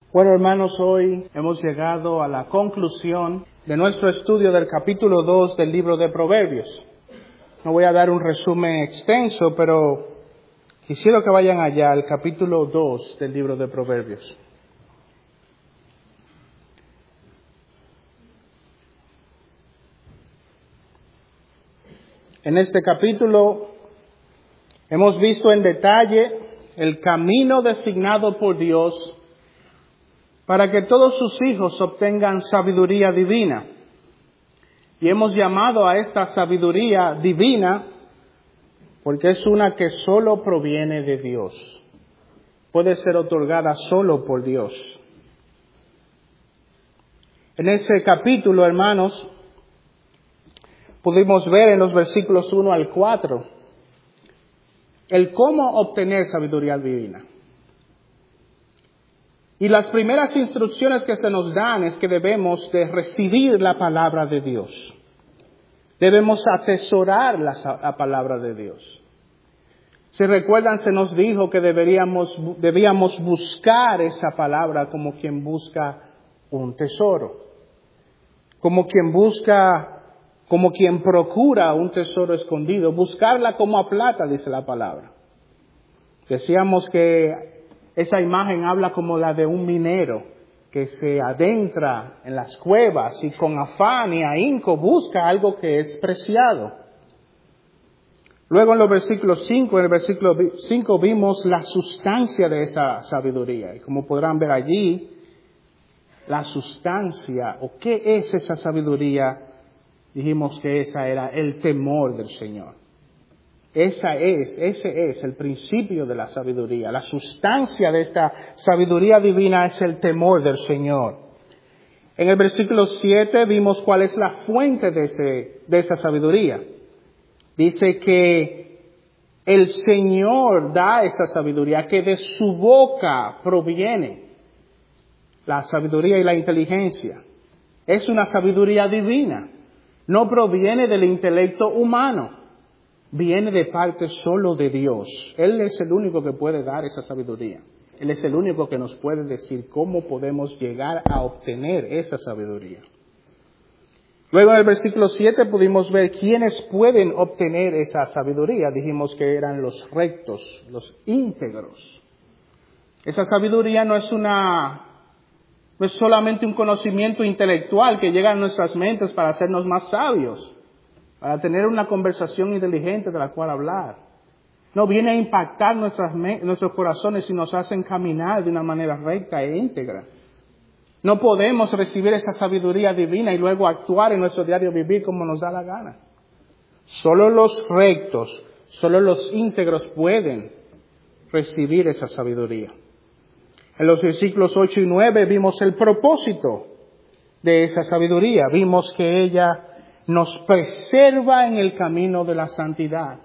Bueno, hermanos, hoy hemos llegado a la conclusión de nuestro estudio del capítulo 2 del libro de Proverbios. No voy a dar un resumen extenso, pero quisiera que vayan allá al capítulo 2 del libro de Proverbios. En este capítulo hemos visto en detalle el camino designado por Dios para que todos sus hijos obtengan sabiduría divina. Y hemos llamado a esta sabiduría divina porque es una que solo proviene de Dios. Puede ser otorgada solo por Dios. En ese capítulo, hermanos, pudimos ver en los versículos 1 al 4 el cómo obtener sabiduría divina. Y las primeras instrucciones que se nos dan es que debemos de recibir la palabra de Dios. Debemos atesorar la palabra de Dios. Si recuerdan, se nos dijo que debíamos buscar esa palabra como quien busca un tesoro. Como quien procura un tesoro escondido. Buscarla como a plata, dice la palabra. Decíamos que esa imagen habla como la de un minero que se adentra en las cuevas y con afán y ahínco busca algo que es preciado. Luego en el versículo 5 vimos la sustancia de esa sabiduría. Y como podrán ver allí, la sustancia o qué es esa sabiduría, dijimos que esa era el temor del Señor. Ese es el principio de la sabiduría. La sustancia de esta sabiduría divina es el temor del Señor. En el versículo 7 vimos cuál es la fuente de esa sabiduría. Dice que el Señor da esa sabiduría, que de su boca proviene la sabiduría y la inteligencia. Es una sabiduría divina. No proviene del intelecto humano. Viene de parte solo de Dios. Él es el único que puede dar esa sabiduría. Él es el único que nos puede decir cómo podemos llegar a obtener esa sabiduría. Luego en el versículo 7 pudimos ver quiénes pueden obtener esa sabiduría. Dijimos que eran los rectos, los íntegros. Esa sabiduría no es solamente un conocimiento intelectual que llega a nuestras mentes para hacernos más sabios, para tener una conversación inteligente de la cual hablar. No viene a impactar nuestros corazones y nos hacen caminar de una manera recta e íntegra. No podemos recibir esa sabiduría divina y luego actuar en nuestro diario vivir como nos da la gana. Solo los rectos, solo los íntegros pueden recibir esa sabiduría. En los versículos 8 y 9 vimos el propósito de esa sabiduría. Vimos que ella nos preserva en el camino de la santidad.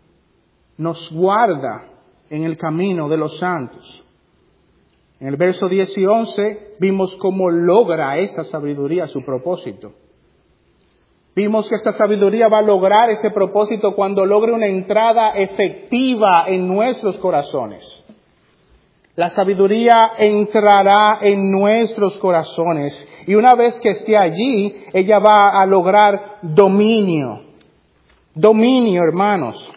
Nos guarda en el camino de los santos. En el verso 10 y 11 vimos cómo logra esa sabiduría su propósito. Vimos que esa sabiduría va a lograr ese propósito cuando logre una entrada efectiva en nuestros corazones. La sabiduría entrará en nuestros corazones y una vez que esté allí, ella va a lograr dominio. Dominio, hermanos.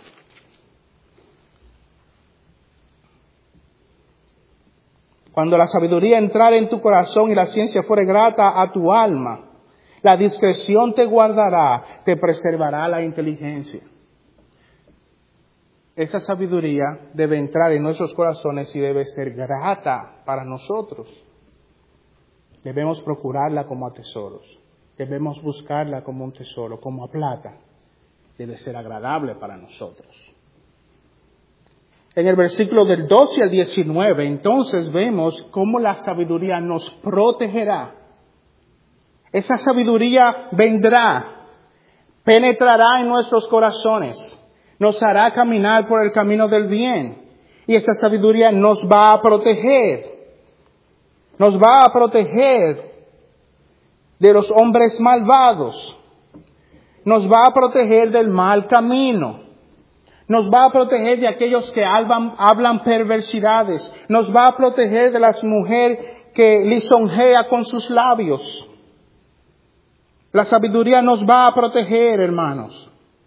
Cuando la sabiduría entrare en tu corazón y la ciencia fuere grata a tu alma, la discreción te guardará, te preservará la inteligencia. Esa sabiduría debe entrar en nuestros corazones y debe ser grata para nosotros. Debemos procurarla como a tesoros. Debemos buscarla como un tesoro, como a plata. Debe ser agradable para nosotros. En el versículo del 12 al 19, entonces vemos cómo la sabiduría nos protegerá. Esa sabiduría vendrá, penetrará en nuestros corazones. Nos hará caminar por el camino del bien. Y esa sabiduría nos va a proteger. Nos va a proteger de los hombres malvados. Nos va a proteger del mal camino. Nos va a proteger de aquellos que hablan perversidades. Nos va a proteger de las mujeres que lisonjea con sus labios. La sabiduría nos va a proteger, hermanos.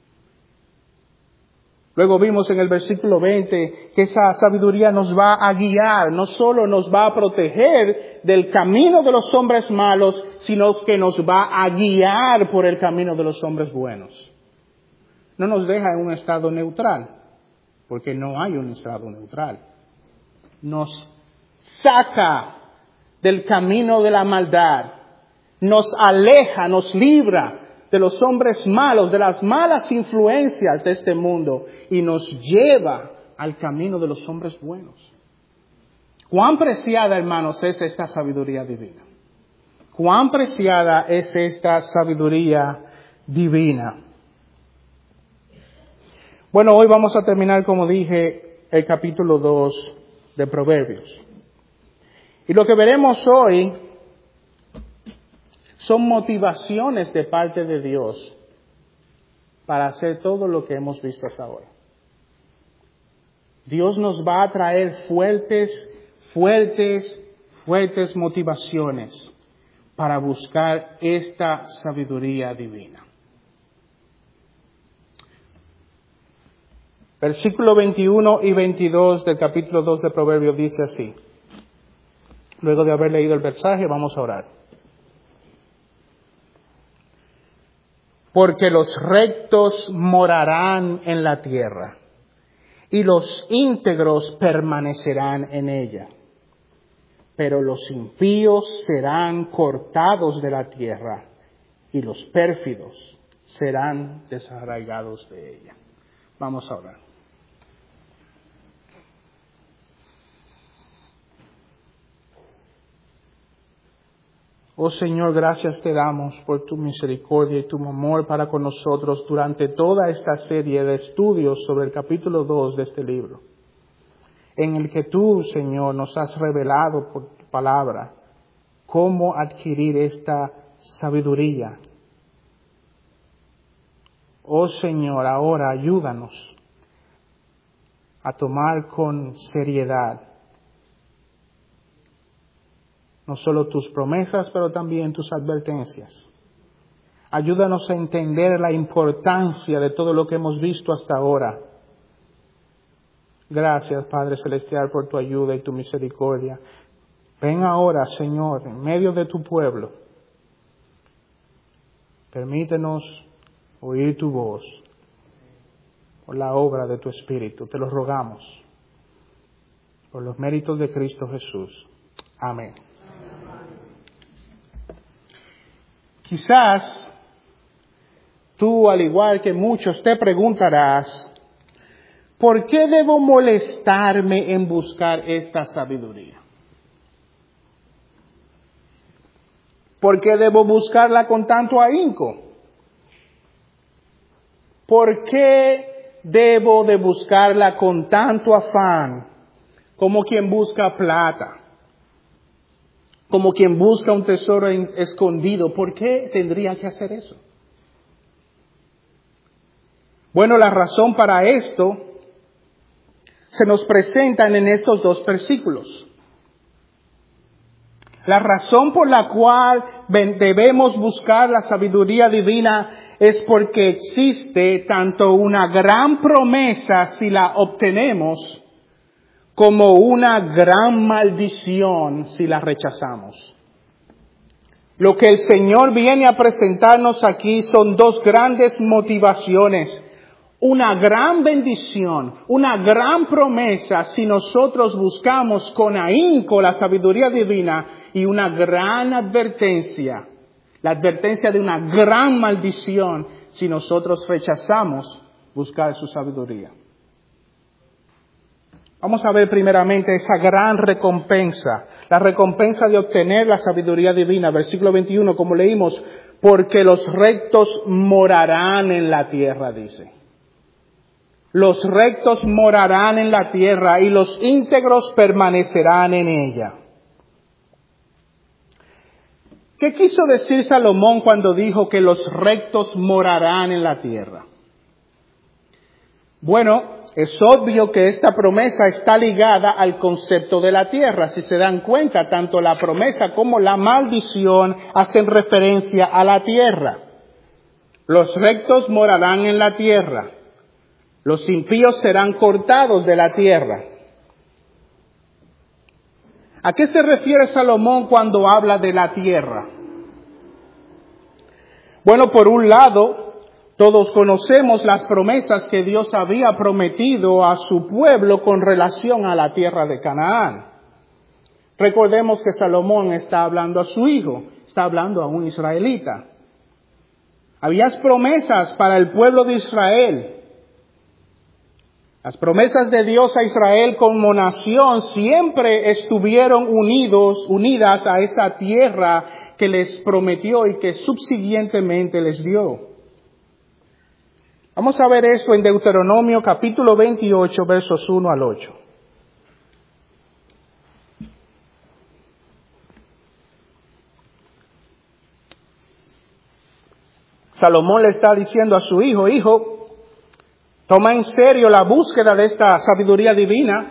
Luego vimos en el versículo 20 que esa sabiduría nos va a guiar, no solo nos va a proteger del camino de los hombres malos, sino que nos va a guiar por el camino de los hombres buenos. No nos deja en un estado neutral, porque no hay un estado neutral. Nos saca del camino de la maldad, nos aleja, nos libra de los hombres malos, de las malas influencias de este mundo y nos lleva al camino de los hombres buenos. Cuán preciada, hermanos, es esta sabiduría divina. Cuán preciada es esta sabiduría divina. Bueno, hoy vamos a terminar, como dije, el capítulo 2 de Proverbios. Y lo que veremos hoy son motivaciones de parte de Dios para hacer todo lo que hemos visto hasta ahora. Dios nos va a traer fuertes motivaciones para buscar esta sabiduría divina. Versículo 21 y 22 del capítulo 2 de Proverbios dice así. Luego de haber leído el versaje, vamos a orar. Porque los rectos morarán en la tierra, y los íntegros permanecerán en ella. Pero los impíos serán cortados de la tierra, y los pérfidos serán desarraigados de ella. Vamos a orar. Oh Señor, gracias te damos por tu misericordia y tu amor para con nosotros durante toda esta serie de estudios sobre el capítulo 2 de este libro, en el que tú, Señor, nos has revelado por tu palabra cómo adquirir esta sabiduría. Oh Señor, ahora ayúdanos a tomar con seriedad no solo tus promesas, pero también tus advertencias. Ayúdanos a entender la importancia de todo lo que hemos visto hasta ahora. Gracias, Padre Celestial, por tu ayuda y tu misericordia. Ven ahora, Señor, en medio de tu pueblo. Permítenos oír tu voz por la obra de tu Espíritu. Te lo rogamos. Por los méritos de Cristo Jesús. Amén. Quizás tú, al igual que muchos, te preguntarás, ¿por qué debo molestarme en buscar esta sabiduría? ¿Por qué debo buscarla con tanto ahínco? ¿Por qué debo de buscarla con tanto afán como quien busca plata? Como quien busca un tesoro escondido. ¿Por qué tendría que hacer eso? Bueno, la razón para esto se nos presentan en estos dos versículos. La razón por la cual debemos buscar la sabiduría divina es porque existe tanto una gran promesa si la obtenemos, como una gran maldición si la rechazamos. Lo que el Señor viene a presentarnos aquí son dos grandes motivaciones. Una gran bendición, una gran promesa si nosotros buscamos con ahínco la sabiduría divina, y una gran advertencia, la advertencia de una gran maldición si nosotros rechazamos buscar su sabiduría. Vamos a ver primeramente esa gran recompensa, la recompensa de obtener la sabiduría divina. Versículo 21, como leímos, porque los rectos morarán en la tierra, dice. Los rectos morarán en la tierra y los íntegros permanecerán en ella. ¿Qué quiso decir Salomón cuando dijo que los rectos morarán en la tierra? Bueno, es obvio que esta promesa está ligada al concepto de la tierra. Si se dan cuenta, tanto la promesa como la maldición hacen referencia a la tierra. Los rectos morarán en la tierra. Los impíos serán cortados de la tierra. ¿A qué se refiere Salomón cuando habla de la tierra? Bueno, por un lado, todos conocemos las promesas que Dios había prometido a su pueblo con relación a la tierra de Canaán. Recordemos que Salomón está hablando a su hijo, está hablando a un israelita. Había promesas para el pueblo de Israel. Las promesas de Dios a Israel como nación siempre estuvieron unidas a esa tierra que les prometió y que subsiguientemente les dio. Vamos a ver esto en Deuteronomio capítulo 28, versos 1 al 8. Salomón le está diciendo a su hijo, hijo, toma en serio la búsqueda de esta sabiduría divina,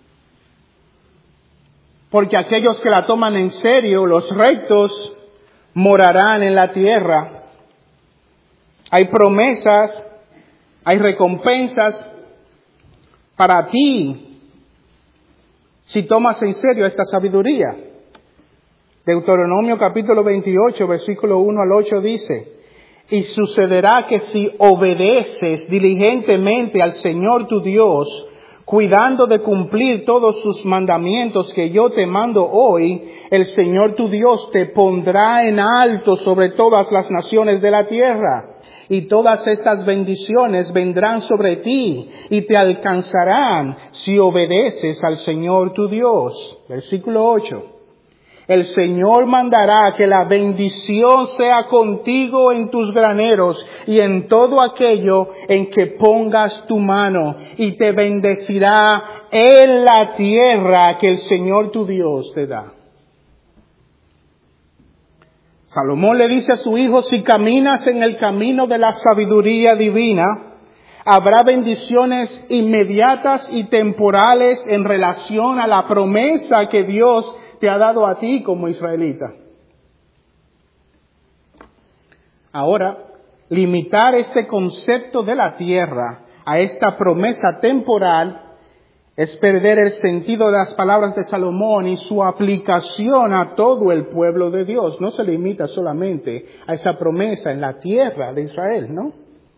porque aquellos que la toman en serio, los rectos, morarán en la tierra. Hay promesas, hay recompensas para ti si tomas en serio esta sabiduría. Deuteronomio capítulo 28, versículo 1 al 8 dice, y sucederá que si obedeces diligentemente al Señor tu Dios, cuidando de cumplir todos sus mandamientos que yo te mando hoy, el Señor tu Dios te pondrá en alto sobre todas las naciones de la tierra. Y todas estas bendiciones vendrán sobre ti y te alcanzarán si obedeces al Señor tu Dios. Versículo 8. El Señor mandará que la bendición sea contigo en tus graneros y en todo aquello en que pongas tu mano, y te bendecirá en la tierra que el Señor tu Dios te da. Salomón le dice a su hijo, si caminas en el camino de la sabiduría divina, habrá bendiciones inmediatas y temporales en relación a la promesa que Dios te ha dado a ti como israelita. Ahora, limitar este concepto de la tierra a esta promesa temporal es perder el sentido de las palabras de Salomón y su aplicación a todo el pueblo de Dios. No se limita solamente a esa promesa en la tierra de Israel, ¿no?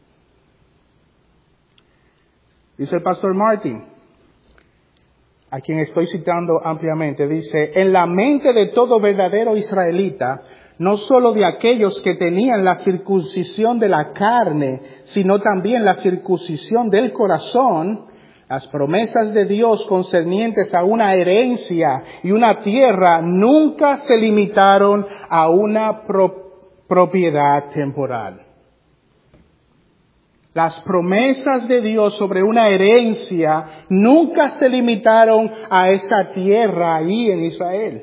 Dice el pastor Martin, a quien estoy citando ampliamente, dice, en la mente de todo verdadero israelita, no solo de aquellos que tenían la circuncisión de la carne, sino también la circuncisión del corazón, las promesas de Dios concernientes a una herencia y una tierra nunca se limitaron a una propiedad temporal. Las promesas de Dios sobre una herencia nunca se limitaron a esa tierra ahí en Israel.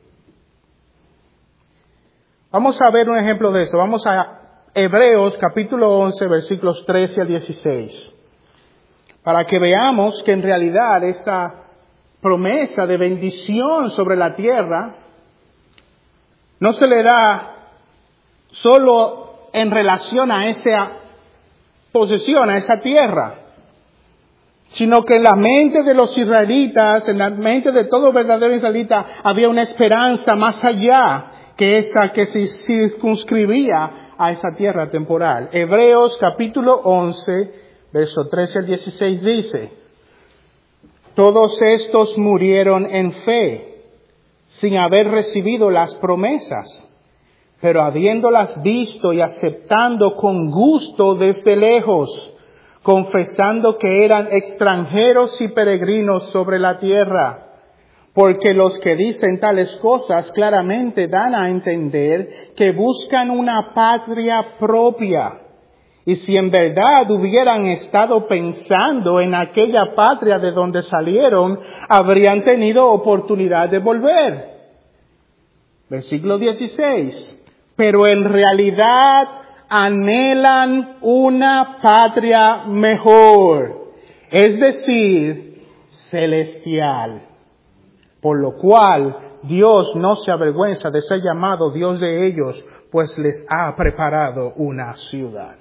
Vamos a ver un ejemplo de eso. Vamos a Hebreos capítulo 11, versículos 13 al 16. Para que veamos que en realidad esa promesa de bendición sobre la tierra no se le da solo en relación a esa posesión, a esa tierra, sino que en la mente de los israelitas, en la mente de todo verdadero israelita, había una esperanza más allá que esa que se circunscribía a esa tierra temporal. Hebreos capítulo 11, verso 13 al 16 dice, todos estos murieron en fe, sin haber recibido las promesas, pero habiéndolas visto y aceptando con gusto desde lejos, confesando que eran extranjeros y peregrinos sobre la tierra. Porque los que dicen tales cosas claramente dan a entender que buscan una patria propia. Y si en verdad hubieran estado pensando en aquella patria de donde salieron, habrían tenido oportunidad de volver. Versículo 16. Pero en realidad anhelan una patria mejor, es decir, celestial. Por lo cual Dios no se avergüenza de ser llamado Dios de ellos, pues les ha preparado una ciudad.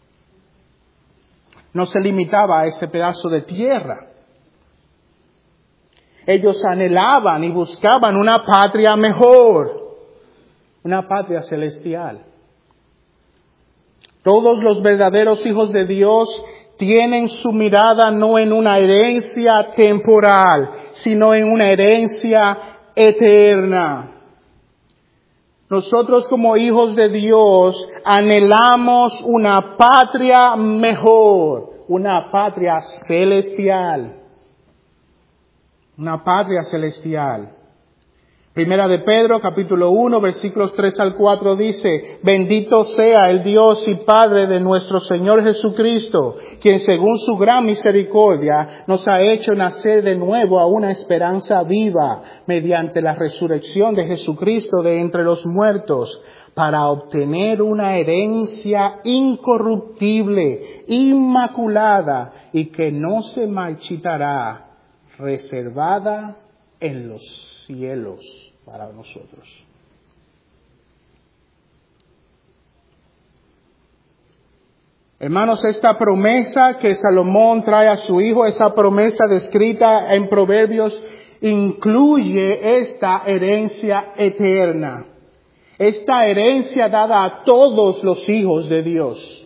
No se limitaba a ese pedazo de tierra. Ellos anhelaban y buscaban una patria mejor, una patria celestial. Todos los verdaderos hijos de Dios tienen su mirada no en una herencia temporal, sino en una herencia eterna. Nosotros como hijos de Dios anhelamos una patria mejor, una patria celestial. Una patria celestial. Primera de Pedro, capítulo 1, versículos 3 al 4 dice: Bendito sea el Dios y Padre de nuestro Señor Jesucristo, quien según su gran misericordia nos ha hecho nacer de nuevo a una esperanza viva mediante la resurrección de Jesucristo de entre los muertos, para obtener una herencia incorruptible, inmaculada y que no se marchitará, reservada en los cielos para nosotros. Hermanos, esta promesa que Salomón trae a su hijo, esa promesa descrita en Proverbios, incluye esta herencia eterna. Esta herencia dada a todos los hijos de Dios.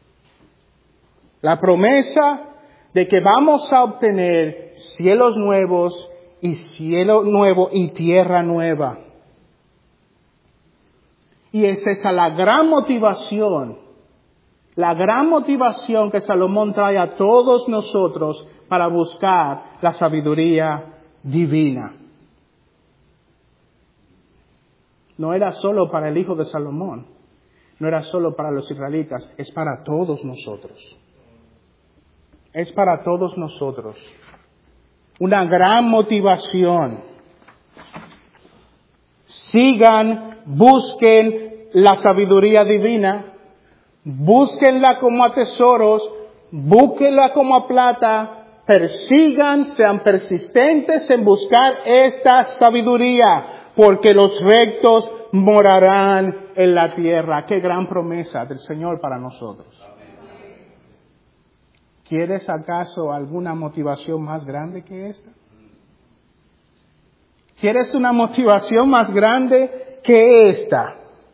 La promesa de que vamos a obtener cielos nuevos y cielo nuevo y tierra nueva. Y es esa la gran motivación que Salomón trae a todos nosotros para buscar la sabiduría divina. No era solo para el hijo de Salomón, no era solo para los israelitas, es para todos nosotros. Es para todos nosotros. Una gran motivación. Sigan, busquen la sabiduría divina, búsquenla como a tesoros, búsquenla como a plata, persigan, sean persistentes en buscar esta sabiduría, porque los rectos morarán en la tierra. Qué gran promesa del Señor para nosotros. ¿Quieres acaso alguna motivación más grande que esta? ¿Quieres una motivación más grande que esta?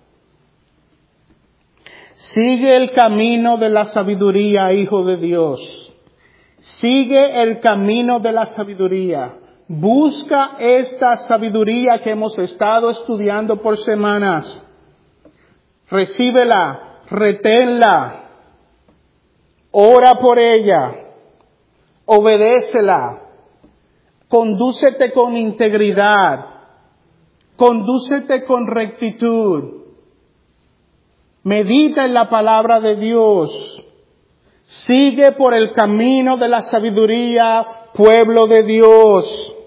Sigue el camino de la sabiduría, hijo de Dios. Sigue el camino de la sabiduría. Busca esta sabiduría que hemos estado estudiando por semanas. Recíbela, reténla. Ora por ella, obedécela, condúcete con integridad, condúcete con rectitud, medita en la palabra de Dios, sigue por el camino de la sabiduría, pueblo de Dios,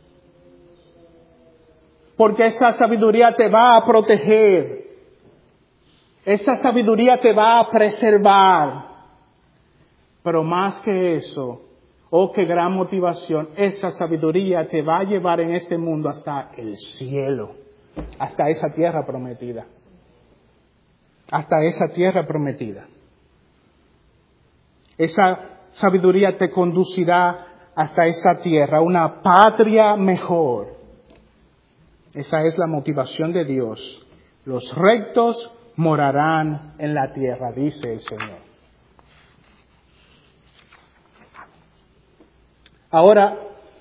porque esa sabiduría te va a proteger, esa sabiduría te va a preservar. Pero más que eso, oh, qué gran motivación, esa sabiduría te va a llevar en este mundo hasta el cielo, hasta esa tierra prometida. Hasta esa tierra prometida. Esa sabiduría te conducirá hasta esa tierra, una patria mejor. Esa es la motivación de Dios. Los rectos morarán en la tierra, dice el Señor. Ahora,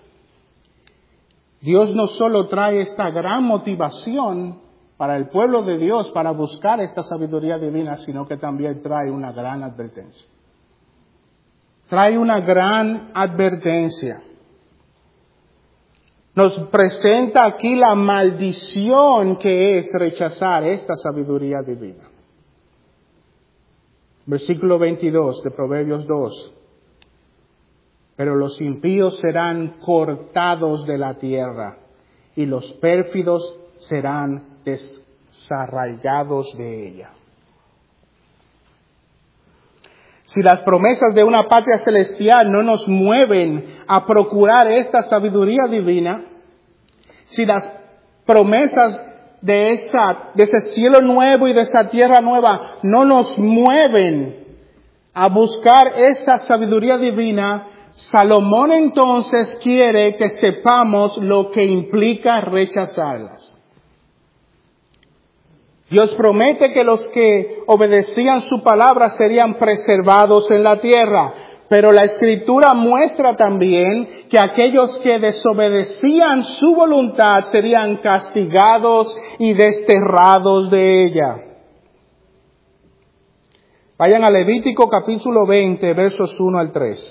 Dios no solo trae esta gran motivación para el pueblo de Dios para buscar esta sabiduría divina, sino que también trae una gran advertencia. Trae una gran advertencia. Nos presenta aquí la maldición que es rechazar esta sabiduría divina. Versículo 22 de Proverbios 2. Pero los impíos serán cortados de la tierra, y los pérfidos serán desarraigados de ella. Si las promesas de una patria celestial no nos mueven a procurar esta sabiduría divina, si las promesas de ese cielo nuevo y de esa tierra nueva no nos mueven a buscar esta sabiduría divina, Salomón entonces quiere que sepamos lo que implica rechazarlas. Dios promete que los que obedecían su palabra serían preservados en la tierra, pero la Escritura muestra también que aquellos que desobedecían su voluntad serían castigados y desterrados de ella. Vayan a Levítico capítulo 20, versos 1 al 3.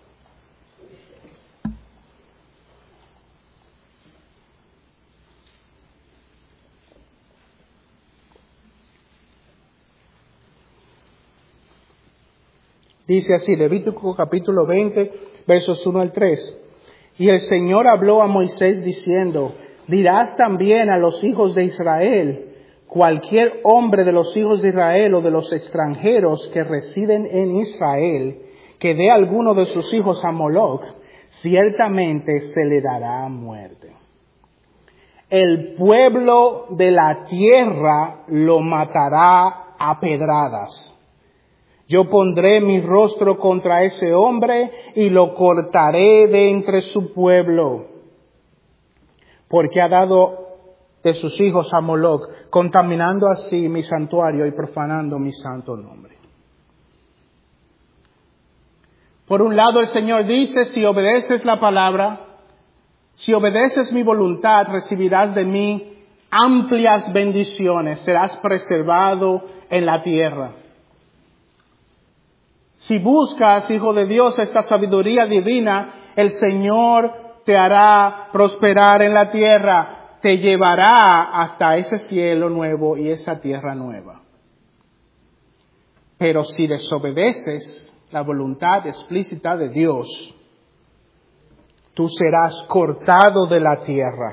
Dice así, Levítico capítulo 20, versos 1 al 3. Y el Señor habló a Moisés diciendo, dirás también a los hijos de Israel, cualquier hombre de los hijos de Israel o de los extranjeros que residen en Israel, que dé alguno de sus hijos a Moloc, ciertamente se le dará muerte. El pueblo de la tierra lo matará a pedradas. Yo pondré mi rostro contra ese hombre y lo cortaré de entre su pueblo, porque ha dado de sus hijos a Moloc, contaminando así mi santuario y profanando mi santo nombre. Por un lado el Señor dice, si obedeces la palabra, si obedeces mi voluntad, recibirás de mí amplias bendiciones, serás preservado en la tierra. Si buscas, hijo de Dios, esta sabiduría divina, el Señor te hará prosperar en la tierra, te llevará hasta ese cielo nuevo y esa tierra nueva. Pero si desobedeces la voluntad explícita de Dios, tú serás cortado de la tierra.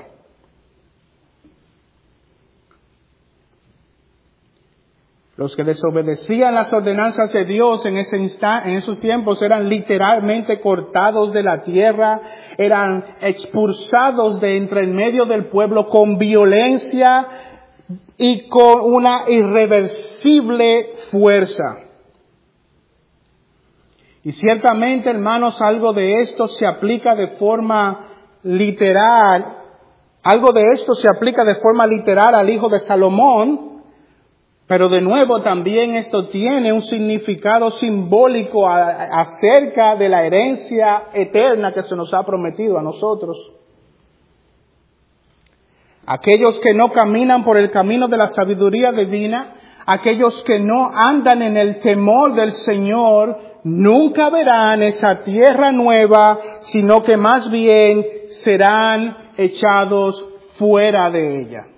Los que desobedecían las ordenanzas de Dios en esos tiempos eran literalmente cortados de la tierra, eran expulsados de entre el medio del pueblo con violencia y con una irreversible fuerza. Y ciertamente, hermanos, algo de esto se aplica de forma literal, al hijo de Salomón. Pero de nuevo también esto tiene un significado simbólico acerca de la herencia eterna que se nos ha prometido a nosotros. Aquellos que no caminan por el camino de la sabiduría divina, aquellos que no andan en el temor del Señor, nunca verán esa tierra nueva, sino que más bien serán echados fuera de ella.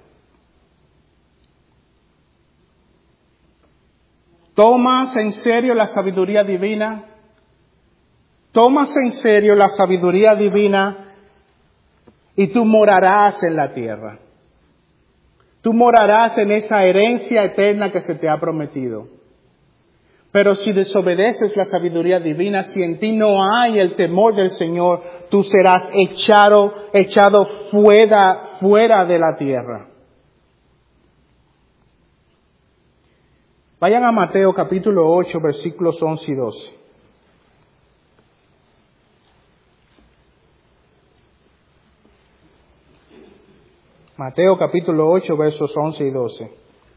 ¿Tomas en serio la sabiduría divina? ¿Tomas en serio la sabiduría divina? Y tú morarás en la tierra. Tú morarás en esa herencia eterna que se te ha prometido. Pero si desobedeces la sabiduría divina, si en ti no hay el temor del Señor, tú serás echado fuera de la tierra. Vayan a Mateo capítulo 8, versículos 11 y 12. Mateo capítulo 8, versos 11 y 12.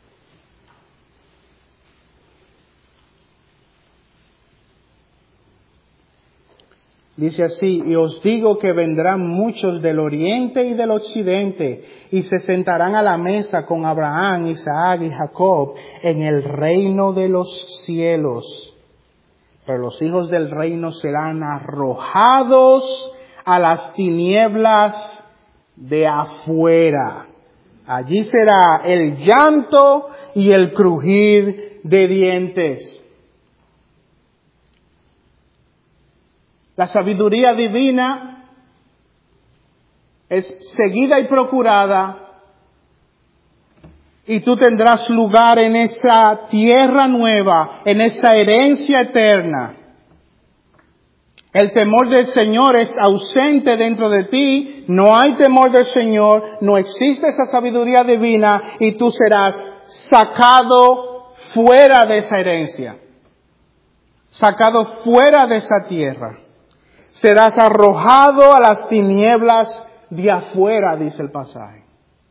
Dice así, y os digo que vendrán muchos del oriente y del occidente, y se sentarán a la mesa con Abraham, Isaac y Jacob en el reino de los cielos. Pero los hijos del reino serán arrojados a las tinieblas de afuera. Allí será el llanto y el crujir de dientes. La sabiduría divina es seguida y procurada Y tú tendrás lugar en esa tierra nueva, en esta herencia eterna. El temor del Señor es ausente dentro de ti, no hay temor del Señor, no existe esa sabiduría divina y tú serás sacado fuera de esa herencia, sacado fuera de esa tierra. Serás arrojado a las tinieblas de afuera, dice el pasaje.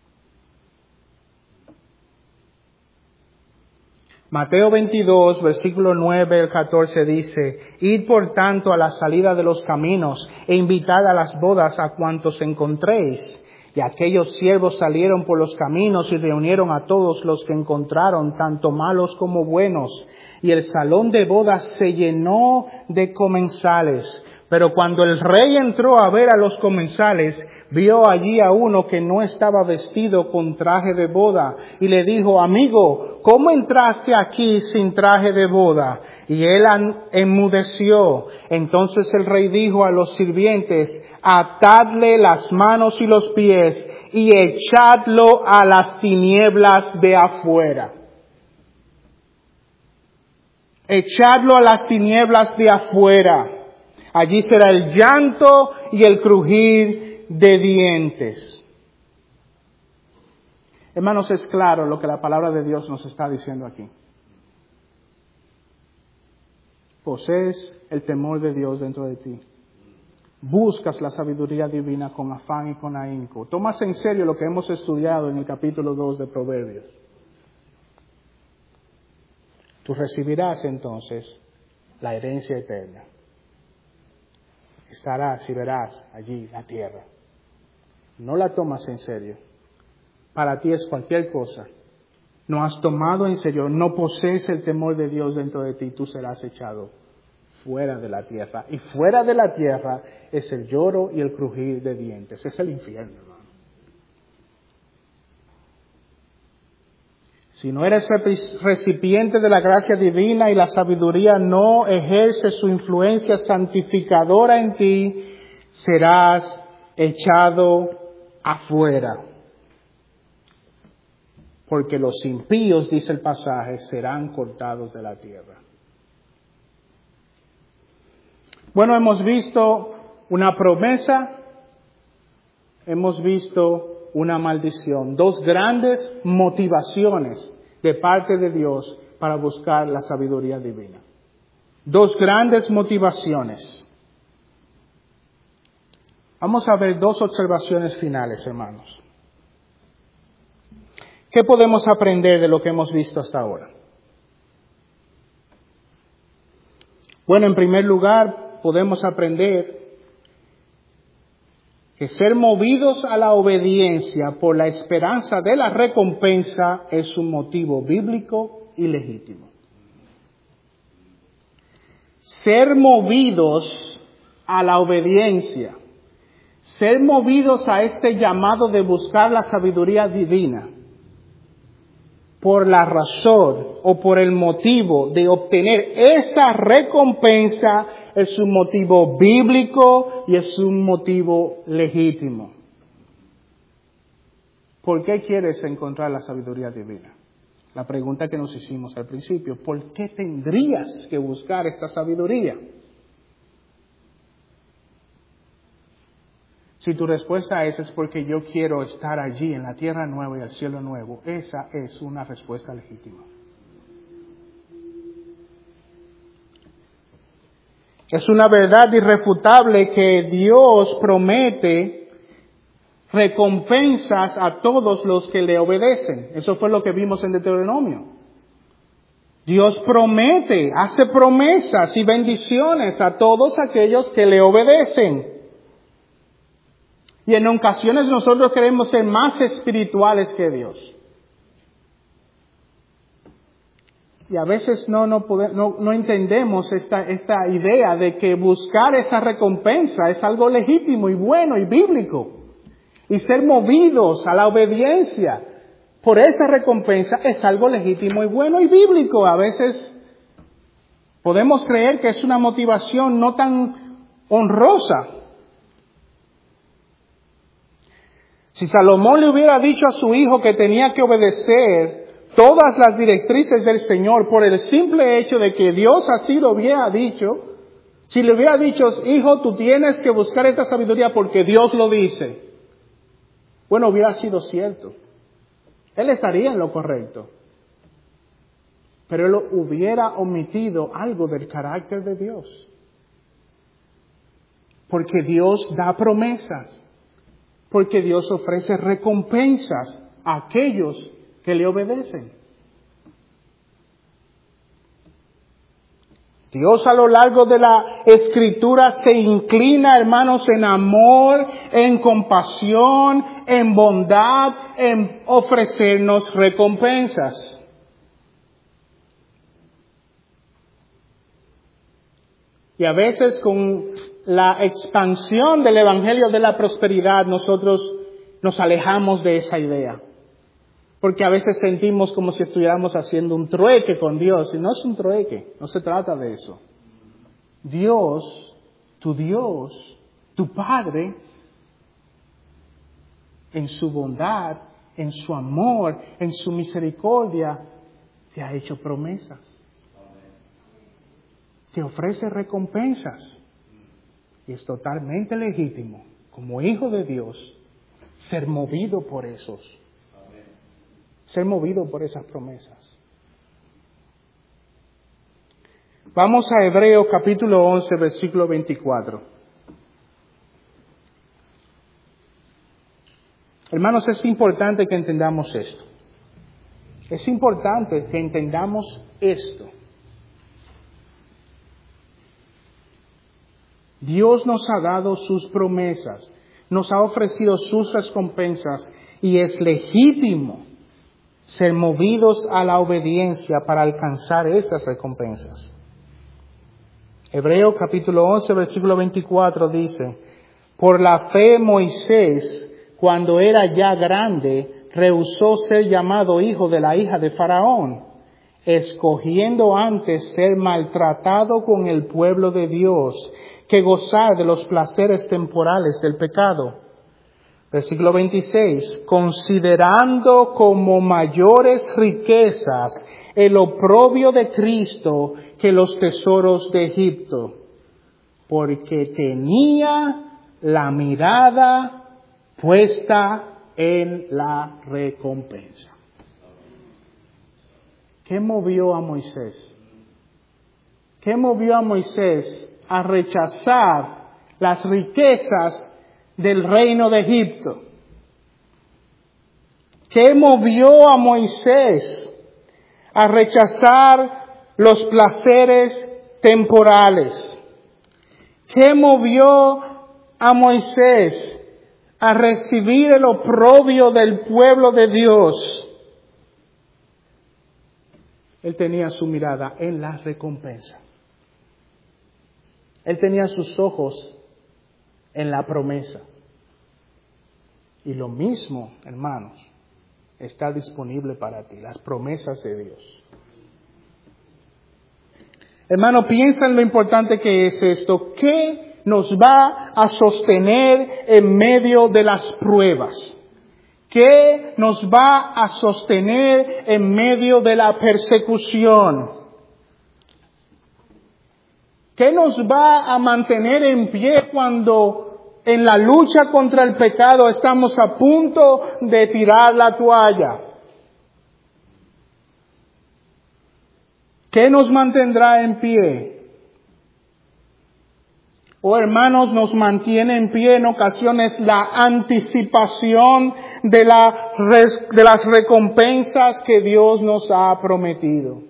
Mateo 22, versículo 9 al 14 dice, id por tanto a la salida de los caminos e invitad a las bodas a cuantos encontréis. Y aquellos siervos salieron por los caminos y reunieron a todos los que encontraron, tanto malos como buenos. Y el salón de bodas se llenó de comensales. Pero cuando el rey entró a ver a los comensales, vio allí a uno que no estaba vestido con traje de boda, y le dijo, amigo, ¿cómo entraste aquí sin traje de boda? Y él enmudeció. Entonces el rey dijo a los sirvientes, atadle las manos y los pies, y echadlo a las tinieblas de afuera. Echadlo a las tinieblas de afuera. Allí será el llanto y el crujir de dientes. Hermanos, es claro lo que la palabra de Dios nos está diciendo aquí. Posees el temor de Dios dentro de ti. Buscas la sabiduría divina con afán y con ahínco. Tomas en serio lo que hemos estudiado en el capítulo 2 de Proverbios. Tú recibirás entonces la herencia eterna. Estarás y verás allí la tierra. No la tomas en serio. Para ti es cualquier cosa. No has tomado en serio, no posees el temor de Dios dentro de ti, tú serás echado fuera de la tierra. Y fuera de la tierra es el lloro y el crujir de dientes. Es el infierno, hermano. Si no eres recipiente de la gracia divina y la sabiduría no ejerce su influencia santificadora en ti, serás echado afuera. Porque los impíos, dice el pasaje, serán cortados de la tierra. Bueno, hemos visto una promesa, hemos visto una maldición, dos grandes motivaciones de parte de Dios para buscar la sabiduría divina. Dos grandes motivaciones. Vamos a ver dos observaciones finales, hermanos. ¿Qué podemos aprender de lo que hemos visto hasta ahora? Bueno, en primer lugar, podemos aprender que ser movidos a la obediencia por la esperanza de la recompensa es un motivo bíblico y legítimo. Ser movidos a la obediencia, ser movidos a este llamado de buscar la sabiduría divina, por la razón o por el motivo de obtener esa recompensa es un motivo bíblico y es un motivo legítimo. ¿Por qué quieres encontrar la sabiduría divina? La pregunta que nos hicimos al principio, ¿por qué tendrías que buscar esta sabiduría? Si tu respuesta es porque yo quiero estar allí en la tierra nueva y el cielo nuevo, esa es una respuesta legítima. Es una verdad irrefutable que Dios promete recompensas a todos los que le obedecen. Eso fue lo que vimos en Deuteronomio. Dios promete, hace promesas y bendiciones a todos aquellos que le obedecen. Y en ocasiones nosotros queremos ser más espirituales que Dios. Y a veces no entendemos esta idea de que buscar esa recompensa es algo legítimo y bueno y bíblico. Y ser movidos a la obediencia por esa recompensa es algo legítimo y bueno y bíblico. A veces podemos creer que es una motivación no tan honrosa. Si Salomón le hubiera dicho a su hijo que tenía que obedecer todas las directrices del Señor por el simple hecho de que Dios así lo hubiera dicho, si le hubiera dicho, hijo, tú tienes que buscar esta sabiduría porque Dios lo dice, bueno, hubiera sido cierto. Él estaría en lo correcto. Pero él hubiera omitido algo del carácter de Dios. Porque Dios da promesas. Porque Dios ofrece recompensas a aquellos que le obedecen. Dios a lo largo de la Escritura se inclina, hermanos, en amor, en compasión, en bondad, en ofrecernos recompensas. Y a veces con la expansión del Evangelio de la prosperidad nosotros nos alejamos de esa idea. Porque a veces sentimos como si estuviéramos haciendo un trueque con Dios. Y no es un trueque, no se trata de eso. Dios, tu Padre, en su bondad, en su amor, en su misericordia, te ha hecho promesas. Te ofrece recompensas. Y es totalmente legítimo, como hijo de Dios, ser movido por ser movido por esas promesas. Vamos a Hebreos capítulo 11, versículo 24. Hermanos, es importante que entendamos esto. Es importante que entendamos esto. Dios nos ha dado sus promesas, nos ha ofrecido sus recompensas y es legítimo ser movidos a la obediencia para alcanzar esas recompensas. Hebreos capítulo 11, versículo 24 dice, por la fe Moisés, cuando era ya grande, rehusó ser llamado hijo de la hija de Faraón, escogiendo antes ser maltratado con el pueblo de Dios, que gozar de los placeres temporales del pecado. Versículo 26, considerando como mayores riquezas el oprobio de Cristo que los tesoros de Egipto, porque tenía la mirada puesta en la recompensa. ¿Qué movió a Moisés? ¿Qué movió a Moisés a rechazar las riquezas del reino de Egipto? ¿Qué movió a Moisés a rechazar los placeres temporales? ¿Qué movió a Moisés a recibir el oprobio del pueblo de Dios? Él tenía su mirada en la recompensa. Él tenía sus ojos en la promesa. Y lo mismo, hermanos, está disponible para ti, las promesas de Dios. Hermano, piensa en lo importante que es esto. ¿Qué nos va a sostener en medio de las pruebas? ¿Qué nos va a sostener en medio de la persecución? ¿Qué nos va a mantener en pie cuando en la lucha contra el pecado estamos a punto de tirar la toalla? ¿Qué nos mantendrá en pie? Oh, hermanos, nos mantiene en pie en ocasiones la anticipación de las recompensas que Dios nos ha prometido.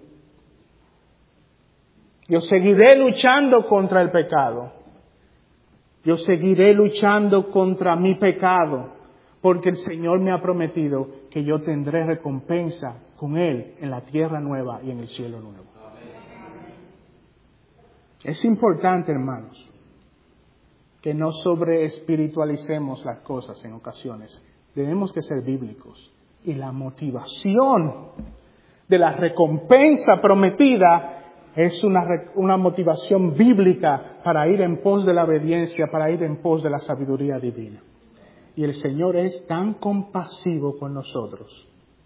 Yo seguiré luchando contra el pecado. Yo seguiré luchando contra mi pecado, porque el Señor me ha prometido que yo tendré recompensa con Él en la tierra nueva y en el cielo nuevo. Es importante, hermanos, que no sobreespiritualicemos las cosas en ocasiones. Debemos que ser bíblicos. Y la motivación de la recompensa prometida es una motivación bíblica para ir en pos de la obediencia, para ir en pos de la sabiduría divina. Y el Señor es tan compasivo con nosotros.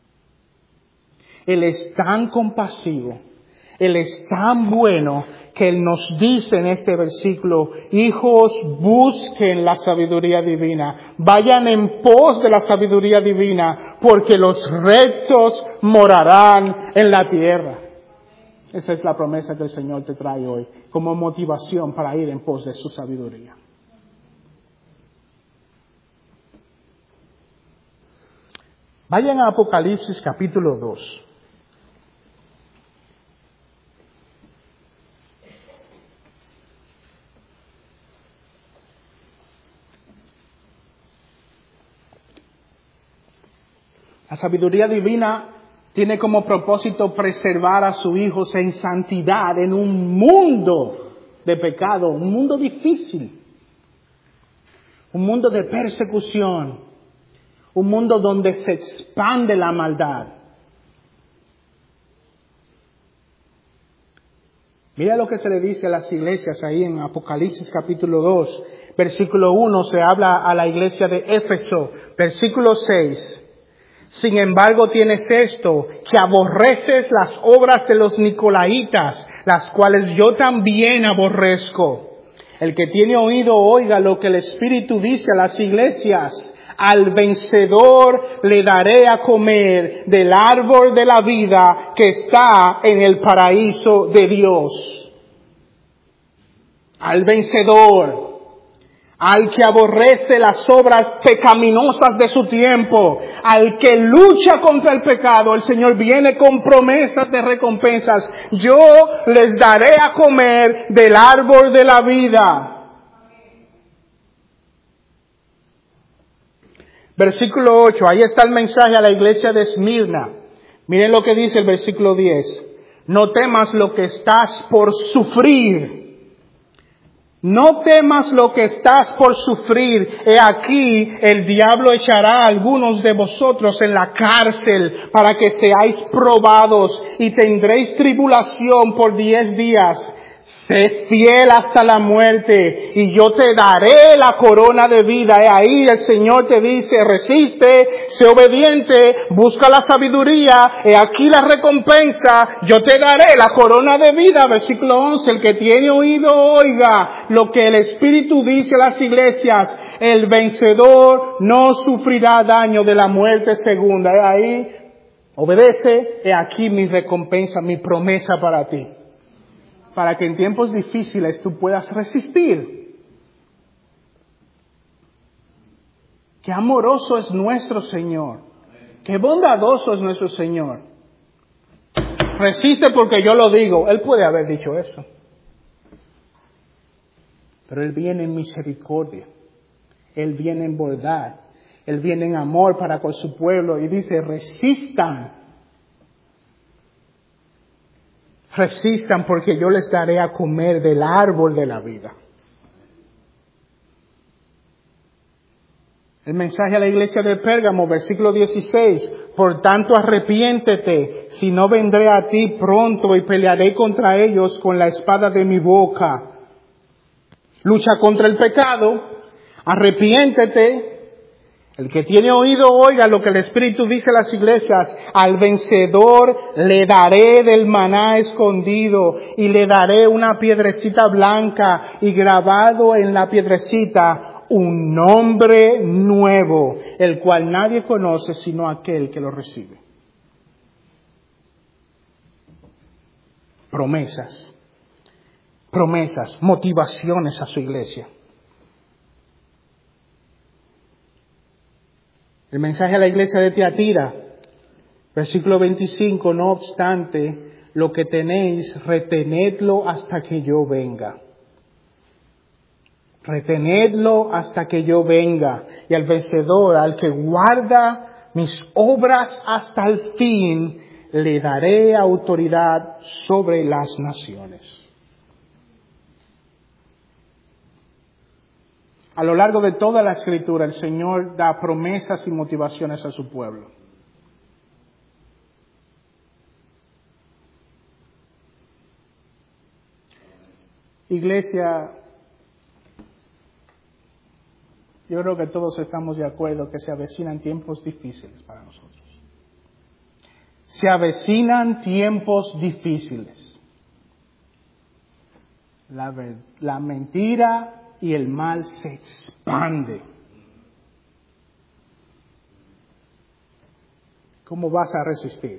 Él es tan compasivo, Él es tan bueno, que Él nos dice en este versículo: hijos, busquen la sabiduría divina, vayan en pos de la sabiduría divina, porque los rectos morarán en la tierra. Esa es la promesa que el Señor te trae hoy, como motivación para ir en pos de su sabiduría. Vayan a Apocalipsis capítulo 2. La sabiduría divina tiene como propósito preservar a sus hijos en santidad en un mundo de pecado, un mundo difícil, un mundo de persecución, un mundo donde se expande la maldad. Mira lo que se le dice a las iglesias ahí en Apocalipsis capítulo 2, versículo 1, se habla a la iglesia de Éfeso, versículo 6. Sin embargo tienes esto, que aborreces las obras de los nicolaítas, las cuales yo también aborrezco. El que tiene oído oiga lo que el Espíritu dice a las iglesias. Al vencedor le daré a comer del árbol de la vida que está en el paraíso de Dios. Al vencedor. Al que aborrece las obras pecaminosas de su tiempo, al que lucha contra el pecado, el Señor viene con promesas de recompensas. Yo les daré a comer del árbol de la vida. Versículo 8, ahí está el mensaje a la iglesia de Esmirna. Miren lo que dice el versículo 10. No temas lo que estás por sufrir. No temas lo que estás por sufrir. He aquí, el diablo echará a algunos de vosotros en la cárcel para que seáis probados y tendréis tribulación por 10 días. Sé fiel hasta la muerte y yo te daré la corona de vida. Y ahí el Señor te dice: resiste, sé obediente, busca la sabiduría. Y aquí la recompensa, yo te daré la corona de vida. Versículo 11, el que tiene oído oiga lo que el Espíritu dice a las iglesias. El vencedor no sufrirá daño de la muerte segunda. Y ahí, obedece, y aquí mi recompensa, mi promesa para ti. Para que en tiempos difíciles tú puedas resistir. Qué amoroso es nuestro Señor. Qué bondadoso es nuestro Señor. Resiste porque yo lo digo. Él puede haber dicho eso. Pero Él viene en misericordia. Él viene en bondad. Él viene en amor para con su pueblo. Y dice: resistan. Resistan porque yo les daré a comer del árbol de la vida. El mensaje a la iglesia de Pérgamo, versículo 16. Por tanto arrepiéntete, si no vendré a ti pronto y pelearé contra ellos con la espada de mi boca. Lucha contra el pecado, arrepiéntete. El que tiene oído oiga lo que el Espíritu dice a las iglesias. Al vencedor le daré del maná escondido y le daré una piedrecita blanca y grabado en la piedrecita un nombre nuevo, el cual nadie conoce sino aquel que lo recibe. Promesas, motivaciones a su iglesia. El mensaje a la iglesia de Tiatira, versículo 25, no obstante, lo que tenéis, retenedlo hasta que yo venga. Retenedlo hasta que yo venga. Y al vencedor, al que guarda mis obras hasta el fin, le daré autoridad sobre las naciones. A lo largo de toda la Escritura, el Señor da promesas y motivaciones a su pueblo. Iglesia, Yo creo que todos estamos de acuerdo que se avecinan tiempos difíciles para nosotros. Se avecinan tiempos difíciles. La mentira y el mal se expande. ¿Cómo vas a resistir?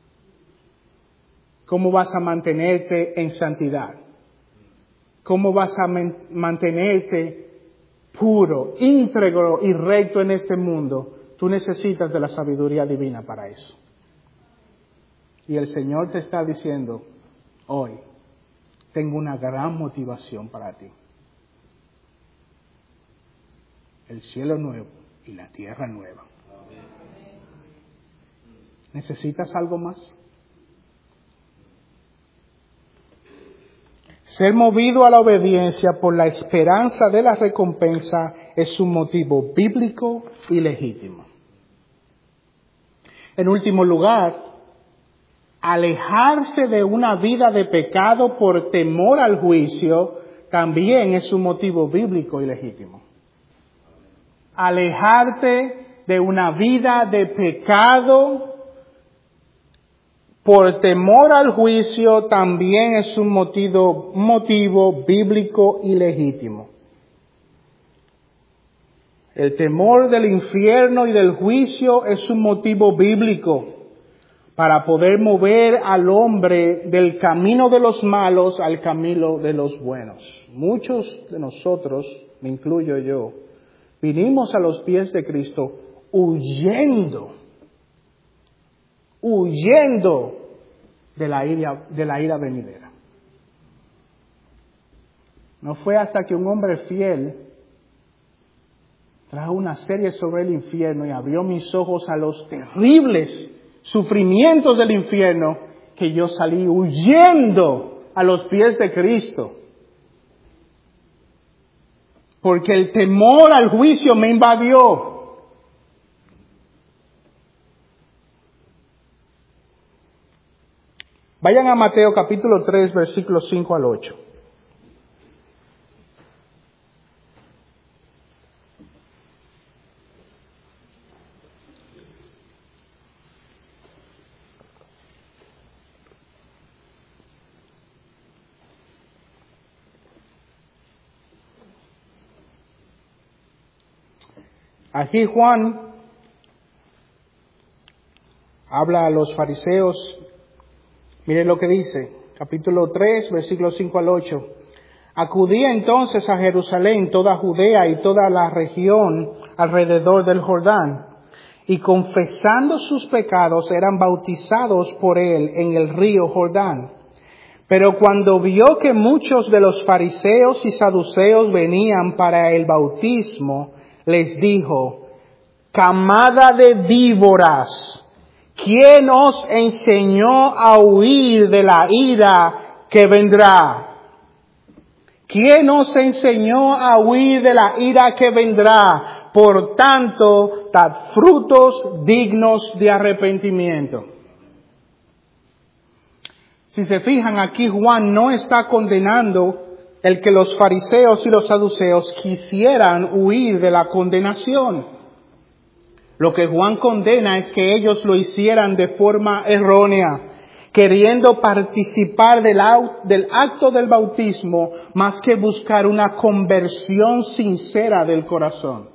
¿Cómo vas a mantenerte en santidad? ¿Cómo vas a mantenerte puro, íntegro y recto en este mundo? Tú necesitas de la sabiduría divina para eso. Y el Señor te está diciendo hoy, tengo una gran motivación para ti. El cielo nuevo y la tierra nueva. ¿Necesitas algo más? Ser movido a la obediencia por la esperanza de la recompensa es un motivo bíblico y legítimo. En último lugar, alejarse de una vida de pecado por temor al juicio también es un motivo bíblico y legítimo. Alejarte de una vida de pecado por temor al juicio también es un motivo bíblico y legítimo. El temor del infierno y del juicio es un motivo bíblico para poder mover al hombre del camino de los malos al camino de los buenos. Muchos de nosotros, me incluyo yo, vinimos a los pies de Cristo huyendo de la ira venidera. No fue hasta que un hombre fiel trajo una serie sobre el infierno y abrió mis ojos a los terribles sufrimientos del infierno que yo salí huyendo a los pies de Cristo. Porque el temor al juicio me invadió. Vayan a Mateo capítulo 3, versículos 5 al 8. Aquí Juan habla a los fariseos. Miren lo que dice, capítulo 3, versículos 5 al 8. Acudía entonces a Jerusalén toda Judea y toda la región alrededor del Jordán, y confesando sus pecados eran bautizados por él en el río Jordán. Pero cuando vio que muchos de los fariseos y saduceos venían para el bautismo, les dijo: camada de víboras, ¿quién os enseñó a huir de la ira que vendrá? ¿Quién os enseñó a huir de la ira que vendrá? Por tanto, dad frutos dignos de arrepentimiento. Si se fijan, aquí Juan no está condenando el que los fariseos y los saduceos quisieran huir de la condenación. Lo que Juan condena es que ellos lo hicieran de forma errónea, queriendo participar del acto del bautismo más que buscar una conversión sincera del corazón.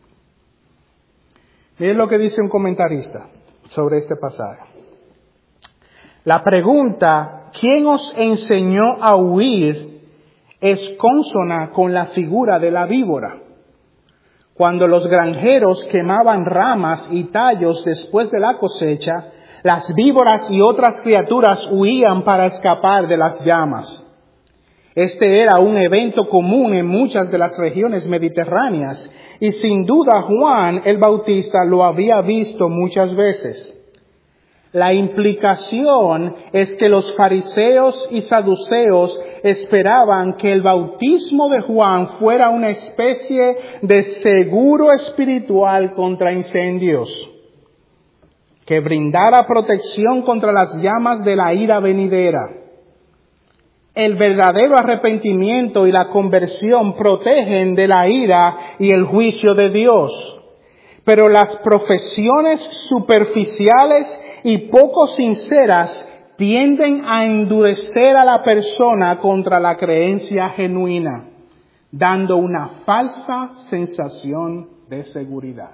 Miren lo que dice un comentarista sobre este pasaje. La pregunta, ¿quién os enseñó a huir?, es consona con la figura de la víbora. Cuando los granjeros quemaban ramas y tallos después de la cosecha, las víboras y otras criaturas huían para escapar de las llamas. Este era un evento común en muchas de las regiones mediterráneas y sin duda Juan el Bautista lo había visto muchas veces. La implicación es que los fariseos y saduceos esperaban que el bautismo de Juan fuera una especie de seguro espiritual contra incendios, que brindara protección contra las llamas de la ira venidera. El verdadero arrepentimiento y la conversión protegen de la ira y el juicio de Dios. Pero las profesiones superficiales y poco sinceras tienden a endurecer a la persona contra la creencia genuina, dando una falsa sensación de seguridad.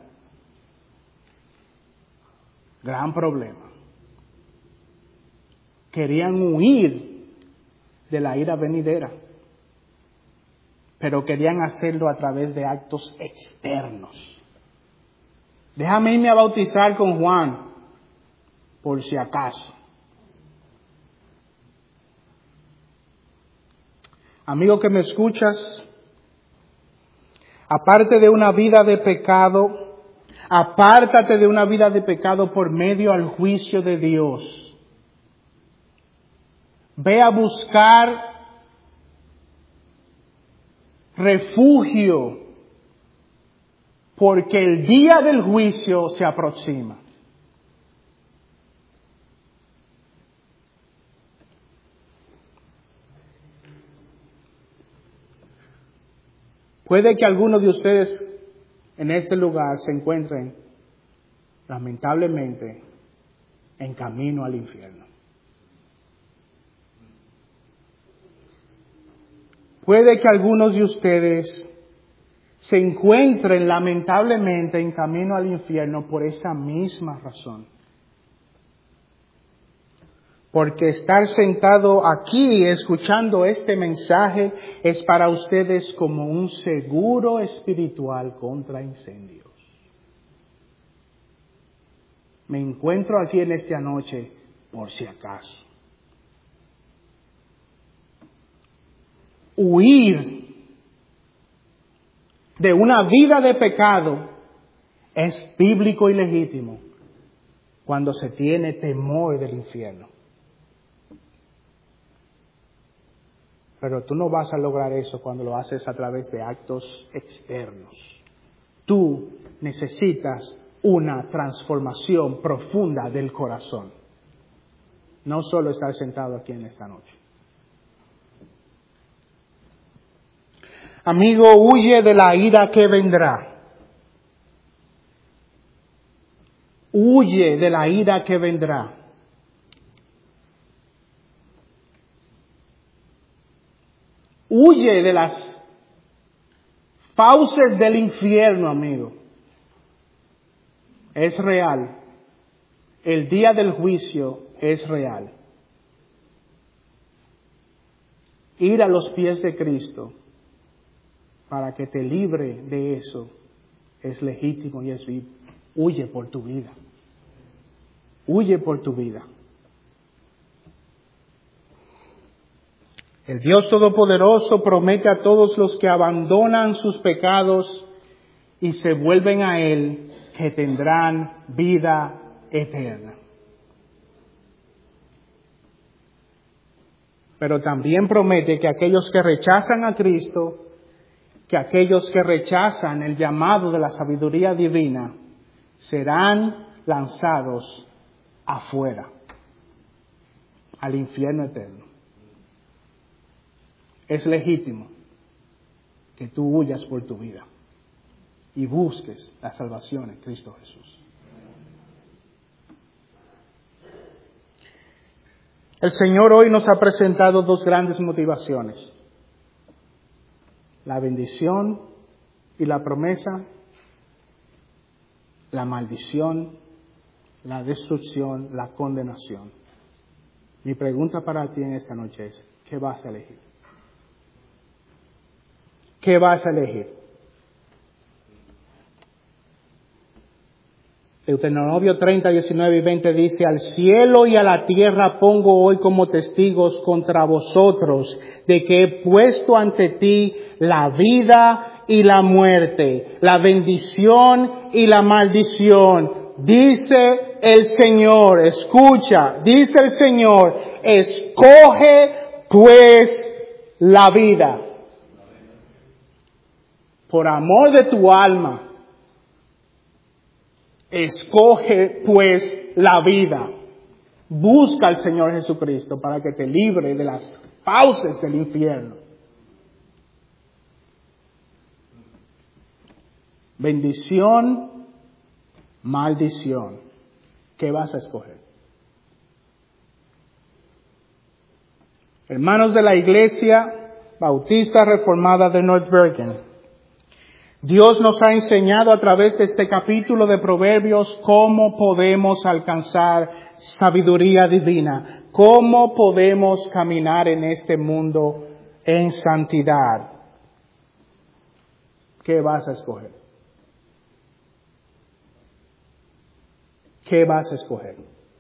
Gran problema. Querían huir de la ira venidera, pero querían hacerlo a través de actos externos. Déjame irme a bautizar con Juan, por si acaso. Amigo que me escuchas, aparte de una vida de pecado, apártate de una vida de pecado por medio al juicio de Dios. Ve a buscar refugio, porque el día del juicio se aproxima. Puede que algunos de ustedes en este lugar se encuentren, lamentablemente, en camino al infierno. Puede que algunos de ustedes se encuentren lamentablemente en camino al infierno por esa misma razón. Porque estar sentado aquí escuchando este mensaje es para ustedes como un seguro espiritual contra incendios. Me encuentro aquí en esta noche por si acaso. Huir de una vida de pecado es bíblico y legítimo cuando se tiene temor del infierno. Pero tú no vas a lograr eso cuando lo haces a través de actos externos. Tú necesitas una transformación profunda del corazón. No solo estar sentado aquí en esta noche. Amigo, huye de la ira que vendrá. Huye de la ira que vendrá. Huye de las fauces del infierno, amigo. Es real. El día del juicio es real. Ir a los pies de Cristo para que te libre de eso es legítimo y es bíblico. Huye por tu vida. Huye por tu vida. El Dios Todopoderoso promete a todos los que abandonan sus pecados y se vuelven a Él que tendrán vida eterna. Pero también promete que aquellos que rechazan a Cristo, que aquellos que rechazan el llamado de la sabiduría divina, serán lanzados afuera, al infierno eterno. Es legítimo que tú huyas por tu vida y busques la salvación en Cristo Jesús. El Señor hoy nos ha presentado dos grandes motivaciones: la bendición y la promesa, la maldición, la destrucción, la condenación. Mi pregunta para ti en esta noche es: ¿qué vas a elegir? ¿Qué vas a elegir? Deuteronomio 30, 19 y 20 dice: al cielo y a la tierra pongo hoy como testigos contra vosotros de que he puesto ante ti la vida y la muerte, la bendición y la maldición. Dice el Señor, escucha, dice el Señor, escoge pues la vida. Por amor de tu alma, escoge pues la vida. Busca al Señor Jesucristo para que te libre de las fauces del infierno. Bendición, maldición. ¿Qué vas a escoger? Hermanos de la Iglesia Bautista Reformada de North Bergen, Dios nos ha enseñado a través de este capítulo de Proverbios cómo podemos alcanzar sabiduría divina, cómo podemos caminar en este mundo en santidad. ¿Qué vas a escoger? ¿Qué vas a escoger?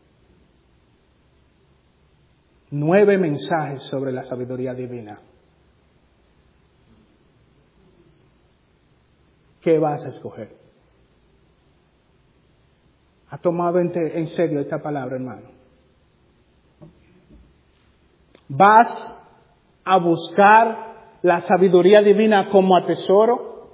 9 mensajes sobre la sabiduría divina. ¿Qué vas a escoger? ¿Ha tomado en serio esta palabra, hermano? ¿Vas a buscar la sabiduría divina como a tesoro?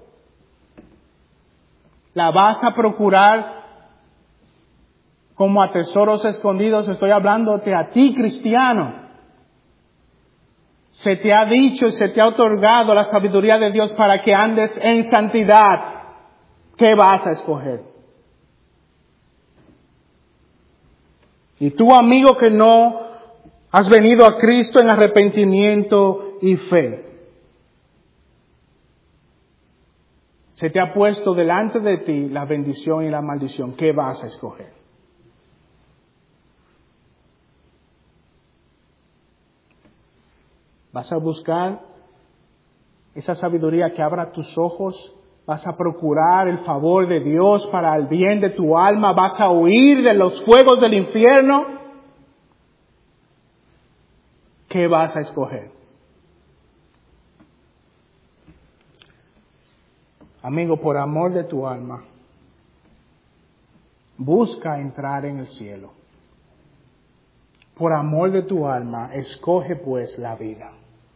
¿La vas a procurar como a tesoros escondidos? Estoy hablándote a ti, cristiano. Se te ha dicho y se te ha otorgado la sabiduría de Dios para que andes en santidad. ¿Qué vas a escoger? Y tú, amigo, que no has venido a Cristo en arrepentimiento y fe, se te ha puesto delante de ti la bendición y la maldición. ¿Qué vas a escoger? ¿Vas a buscar esa sabiduría que abra tus ojos? ¿Vas a procurar el favor de Dios para el bien de tu alma? ¿Vas a huir de los fuegos del infierno? ¿Qué vas a escoger? Amigo, por amor de tu alma, busca entrar en el cielo. Por amor de tu alma, escoge pues la vida.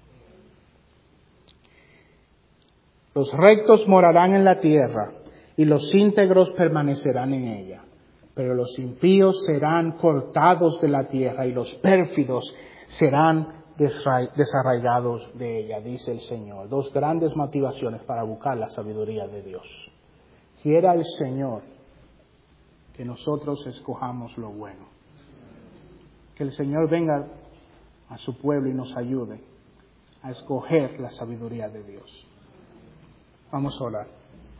Los rectos morarán en la tierra y los íntegros permanecerán en ella. Pero los impíos serán cortados de la tierra y los pérfidos serán desarraigados de ella, dice el Señor. 2 grandes motivaciones para buscar la sabiduría de Dios. Quiera el Señor que nosotros escojamos lo bueno. Que el Señor venga a su pueblo y nos ayude a escoger la sabiduría de Dios. Vamos a orar.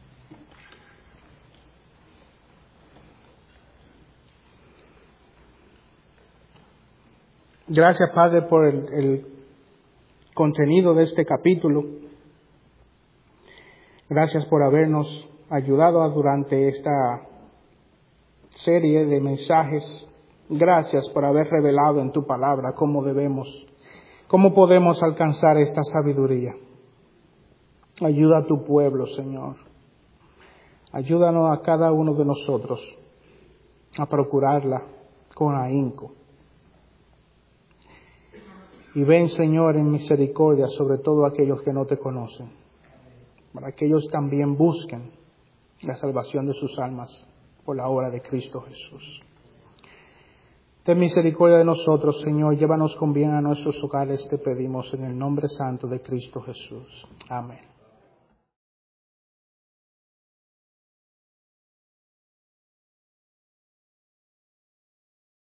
Gracias, Padre, por el contenido de este capítulo. Gracias por habernos ayudado durante esta serie de mensajes. Gracias por haber revelado en tu palabra cómo podemos alcanzar esta sabiduría. Ayuda a tu pueblo, Señor. Ayúdanos a cada uno de nosotros a procurarla con ahínco. Y ven, Señor, en misericordia sobre todo aquellos que no te conocen, para que ellos también busquen la salvación de sus almas por la obra de Cristo Jesús. Ten misericordia de nosotros, Señor. Llévanos con bien a nuestros hogares, te pedimos en el nombre santo de Cristo Jesús. Amén.